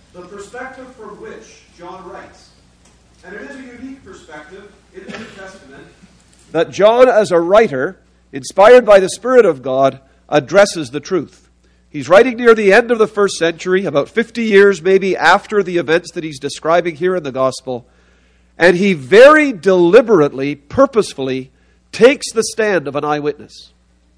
the perspective from which John writes. And it is a unique perspective in the New Testament that John, as a writer, inspired by the Spirit of God, addresses the truth. He's writing near the end of the first century, about 50 years maybe after the events that he's describing here in the Gospel, and he very deliberately, purposefully takes the stand of an eyewitness.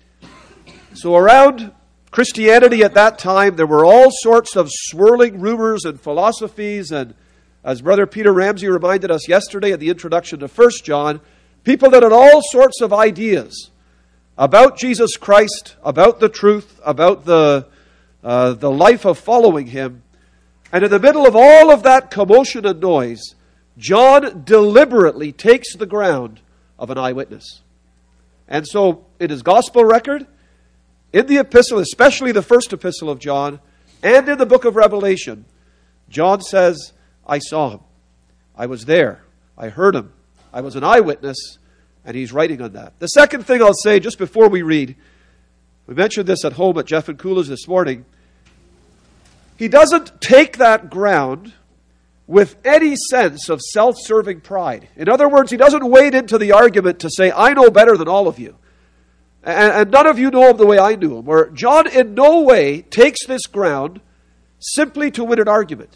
So around Christianity at that time, there were all sorts of swirling rumors and philosophies, and as Brother Peter Ramsey reminded us yesterday in the introduction to 1 John, people that had all sorts of ideas about Jesus Christ, about the truth, about the life of following Him. And in the middle of all of that commotion and noise, John deliberately takes the ground of an eyewitness. And so in his gospel record, in the epistle, especially the first epistle of John, and in the book of Revelation, John says, I saw him. I was there. I heard him. I was an eyewitness, and he's writing on that. The second thing I'll say just before we read, we mentioned this at home at Jeff and Kula's this morning. He doesn't take that ground with any sense of self-serving pride. In other words, he doesn't wade into the argument to say, I know better than all of you. And none of you know him the way I knew him. Where John in no way takes this ground simply to win an argument.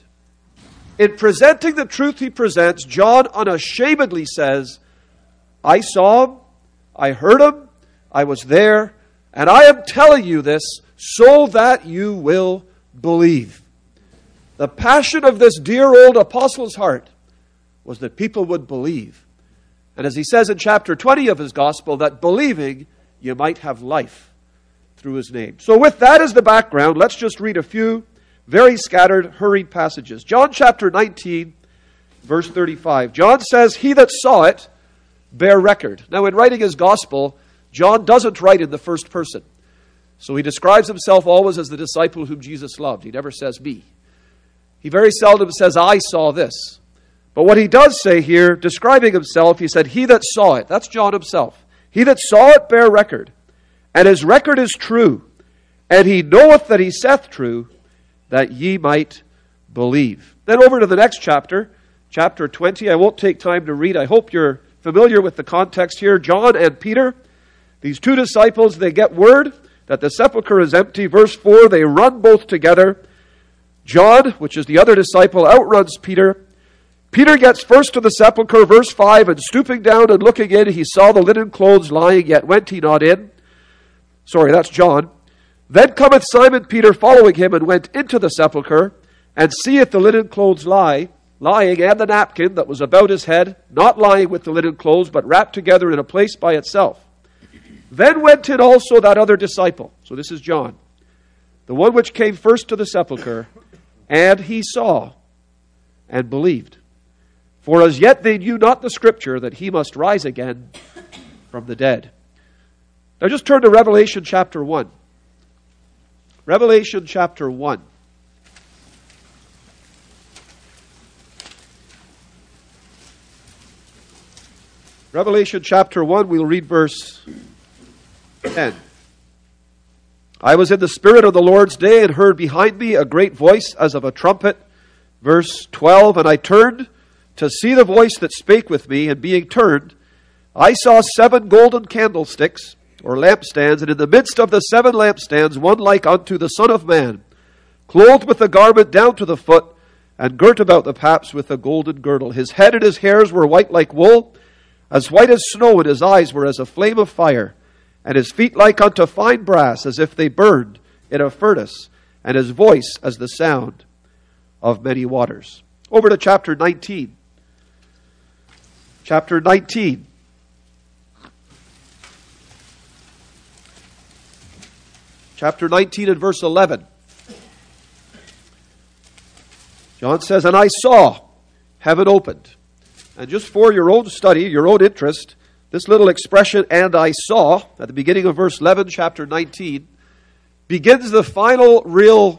In presenting the truth he presents, John unashamedly says, I saw him, I heard him, I was there, and I am telling you this so that you will believe. The passion of this dear old apostle's heart was that people would believe. And as he says in chapter 20 of his gospel, that believing you might have life through his name. So with that as the background, let's just read a few very scattered, hurried passages. John chapter 19, verse 35. John says, he that saw it bear record. Now in writing his gospel, John doesn't write in the first person. So he describes himself always as the disciple whom Jesus loved. He never says me. He very seldom says, I saw this. But what he does say here, describing himself, he said, he that saw it. That's John himself. He that saw it bear record. And his record is true. And he knoweth that he saith true, that ye might believe. Then over to the next chapter, chapter 20. I won't take time to read. I hope you're familiar with the context here. John and Peter, these two disciples, they get word that the sepulchre is empty. Verse 4, they run both together. John, which is the other disciple, outruns Peter. Peter gets first to the sepulchre, verse 5, and stooping down and looking in, he saw the linen clothes lying, yet went he not in. Sorry, that's John. Then cometh Simon Peter following him, and went into the sepulchre, and seeth the linen clothes lying, and the napkin that was about his head, not lying with the linen clothes, but wrapped together in a place by itself. Then went in also that other disciple. So this is John, the one which came first to the sepulchre, and he saw and believed. For as yet they knew not the scripture, that he must rise again from the dead. Now just turn to Revelation chapter 1. Revelation chapter 1. Revelation chapter 1, we'll read verse 10. I was in the Spirit of the Lord's day, and heard behind me a great voice as of a trumpet. Verse 12, and I turned to see the voice that spake with me, and being turned, I saw 7 golden candlesticks, or lampstands, and in the midst of the 7 lampstands, one like unto the Son of Man, clothed with a garment down to the foot, and girt about the paps with a golden girdle. His head and his hairs were white like wool, as white as snow, and his eyes were as a flame of fire, and his feet like unto fine brass, as if they burned in a furnace, and his voice as the sound of many waters. Over to chapter 19. Chapter 19. Chapter 19 and verse 11. John says, and I saw heaven opened. And just for your own study, your own interest, this little expression, and I saw, at the beginning of verse 11, chapter 19, begins the final real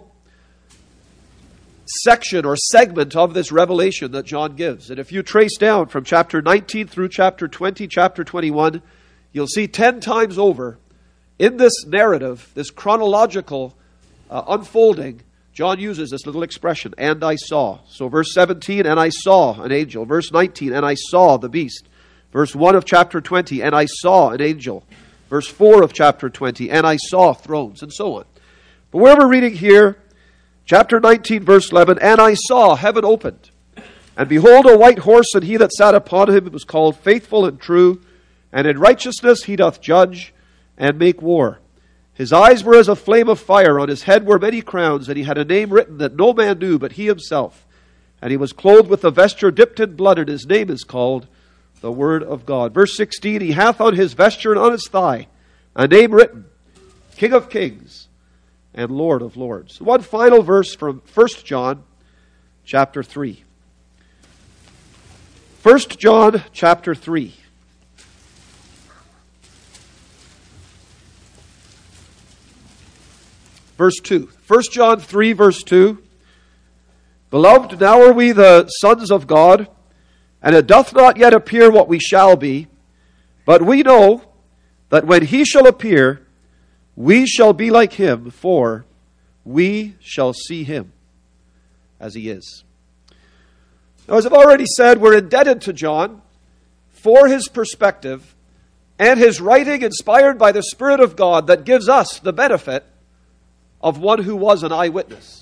section or segment of this revelation that John gives. And if you trace down from chapter 19 through chapter 20, chapter 21, you'll see 10 times over in this narrative, this chronological unfolding, John uses this little expression, and I saw. So verse 17, and I saw an angel. Verse 19, and I saw the beast. Verse 1 of chapter 20, and I saw an angel. Verse 4 of chapter 20, and I saw thrones, and so on. But where we're reading here, chapter 19, verse 11, and I saw heaven opened. And behold, a white horse, and he that sat upon him was called Faithful and True, and in righteousness he doth judge and make war. His eyes were as a flame of fire, on his head were many crowns, and he had a name written that no man knew but he himself. And he was clothed with a vesture dipped in blood, and his name is called the Word of God. Verse 16, he hath on his vesture and on his thigh a name written, King of Kings and Lord of Lords. One final verse from 1 John chapter 3. 1 John chapter 3. Verse 2. 1 John 3, verse 2. Beloved, now are we the sons of God, and it doth not yet appear what we shall be, but we know that when he shall appear, we shall be like him, for we shall see him as he is. Now, as I've already said, we're indebted to John for his perspective and his writing inspired by the Spirit of God that gives us the benefit of one who was an eyewitness.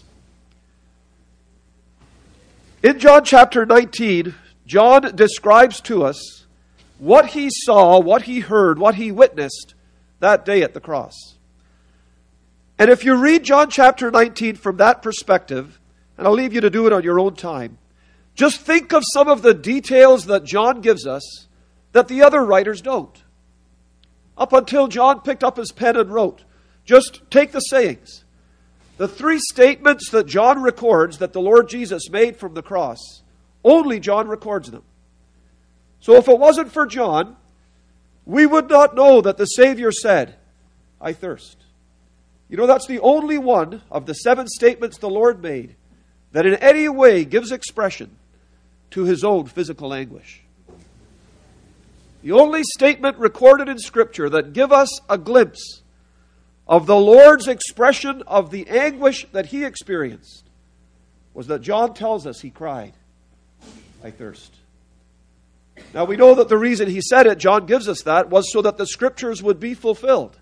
In John chapter 19, John describes to us what he saw, what he heard, what he witnessed that day at the cross. And if you read John chapter 19 from that perspective, and I'll leave you to do it on your own time, just think of some of the details that John gives us that the other writers don't. Up until John picked up his pen and wrote, just take the sayings. The three statements that John records that the Lord Jesus made from the cross, only John records them. So if it wasn't for John, we would not know that the Savior said, I thirst. You know, that's the only one of the 7 statements the Lord made that in any way gives expression to his own physical anguish. The only statement recorded in Scripture that give us a glimpse of the Lord's expression of the anguish that he experienced was that John tells us he cried, I thirst. Now we know that the reason he said it, John gives us that, was so that the Scriptures would be fulfilled.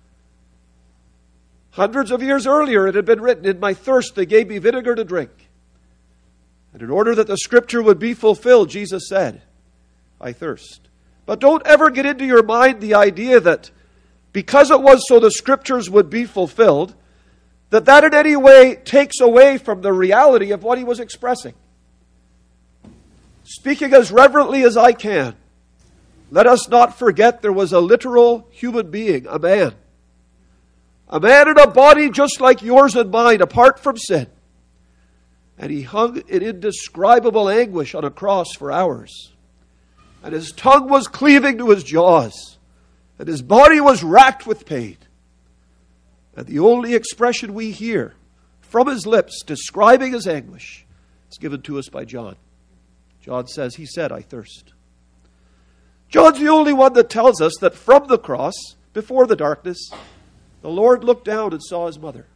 Hundreds of years earlier it had been written, in my thirst they gave me vinegar to drink. And in order that the Scripture would be fulfilled, Jesus said, I thirst. But don't ever get into your mind the idea that because it was so the Scriptures would be fulfilled, that in any way takes away from the reality of what he was expressing. Speaking as reverently as I can, let us not forget there was a literal human being, a man. A man in a body just like yours and mine, apart from sin. And he hung in indescribable anguish on a cross for hours. And his tongue was cleaving to his jaws. And his body was racked with pain. And the only expression we hear from his lips describing his anguish is given to us by John. John says, he said, I thirst. John's the only one that tells us that from the cross, before the darkness, the Lord looked down and saw his mother.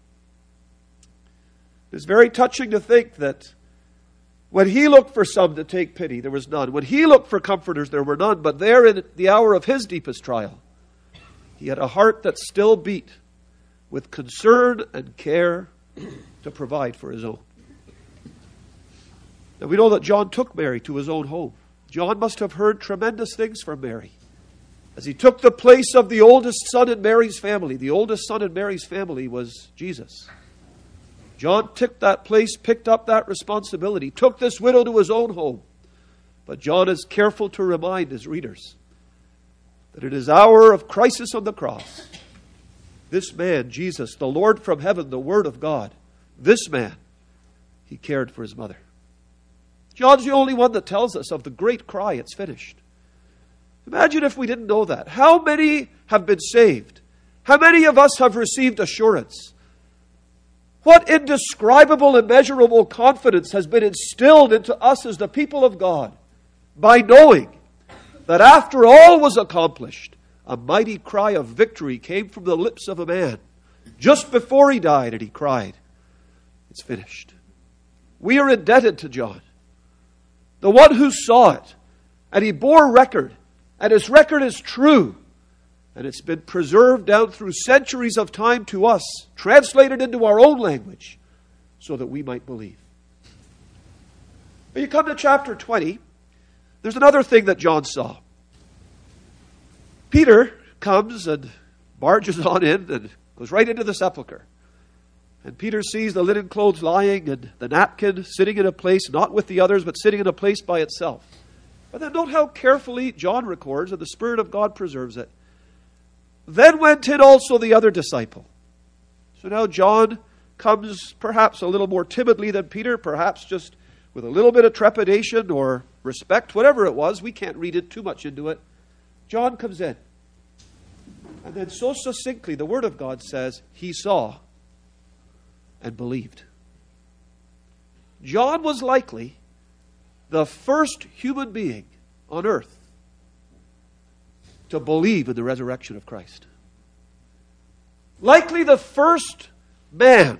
It's very touching to think that when he looked for some to take pity, there was none. When he looked for comforters, there were none. But there in the hour of his deepest trial, he had a heart that still beat with concern and care to provide for his own. Now we know that John took Mary to his own home. John must have heard tremendous things from Mary. As he took the place of the oldest son in Mary's family, the oldest son in Mary's family was Jesus. John took that place, picked up that responsibility, took this widow to his own home. But John is careful to remind his readers that in his hour of crisis on the cross, this man, Jesus, the Lord from heaven, the Word of God, this man, he cared for his mother. John's the only one that tells us of the great cry, it's finished. Imagine if we didn't know that. How many have been saved? How many of us have received assurance? What indescribable, immeasurable confidence has been instilled into us as the people of God by knowing that after all was accomplished, a mighty cry of victory came from the lips of a man just before he died, and he cried, It's finished. We are indebted to John, the one who saw it, and he bore record, and his record is true, and it's been preserved down through centuries of time to us, translated into our own language, so that we might believe. When you come to chapter 20, there's another thing that John saw. Peter comes and barges on in and goes right into the sepulchre. And Peter sees the linen clothes lying and the napkin sitting in a place, not with the others, but sitting in a place by itself. But then note how carefully John records, and the Spirit of God preserves it. Then went in also the other disciple. So now John comes perhaps a little more timidly than Peter, perhaps just with a little bit of trepidation or respect, whatever it was. We can't read it too much into it. John comes in. And then so succinctly, the Word of God says, he saw and believed. John was likely the first human being on earth to believe in the resurrection of Christ. Likely the first man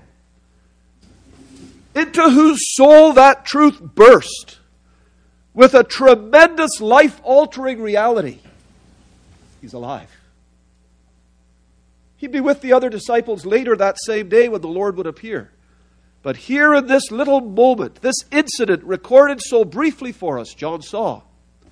into whose soul that truth burst with a tremendous life-altering reality. He's alive. He'd be with the other disciples later that same day when the Lord would appear. But here in this little moment, this incident recorded so briefly for us, John saw.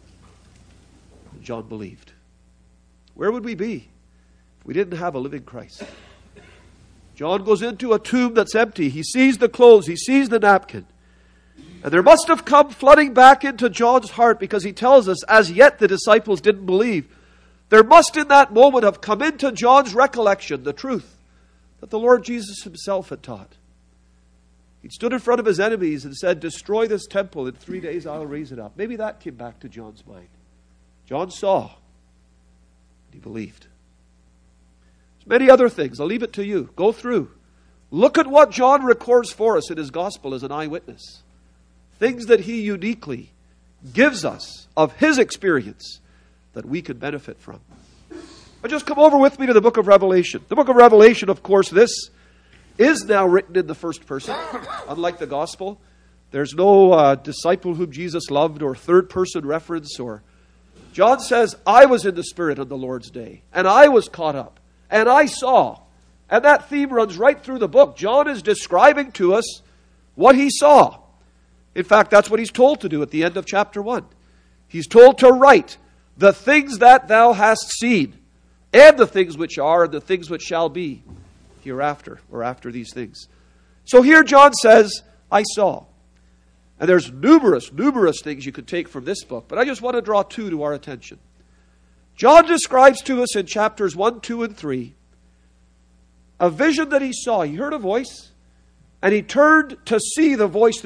And John believed. Where would we be if we didn't have a living Christ? John goes into a tomb that's empty. He sees the clothes. He sees the napkin. And there must have come flooding back into John's heart, because he tells us, as yet the disciples didn't believe. There must in that moment have come into John's recollection the truth that the Lord Jesus himself had taught. He stood in front of his enemies and said, destroy this temple, in 3 days I'll raise it up. Maybe that came back to John's mind. John saw, and he believed. There's many other things. I'll leave it to you. Go through. Look at what John records for us in his gospel as an eyewitness. Things that he uniquely gives us of his experience that we could benefit from. But just come over with me to the book of Revelation. The book of Revelation, of course, this is now written in the first person, unlike the gospel. There's no disciple whom Jesus loved or third person reference. Or John says, I was in the Spirit on the Lord's day, and I was caught up, and I saw. And that theme runs right through the book. John is describing to us what he saw. In fact, that's what he's told to do at the end of chapter 1. He's told to write the things that thou hast seen, and the things which are, and the things which shall be hereafter, or after these things. So here John says, I saw. And there's numerous things you could take from this book, but I just want to draw two to our attention. John describes to us in chapters 1, 2, and 3 a vision that he saw. He heard a voice, and he turned to see the voice that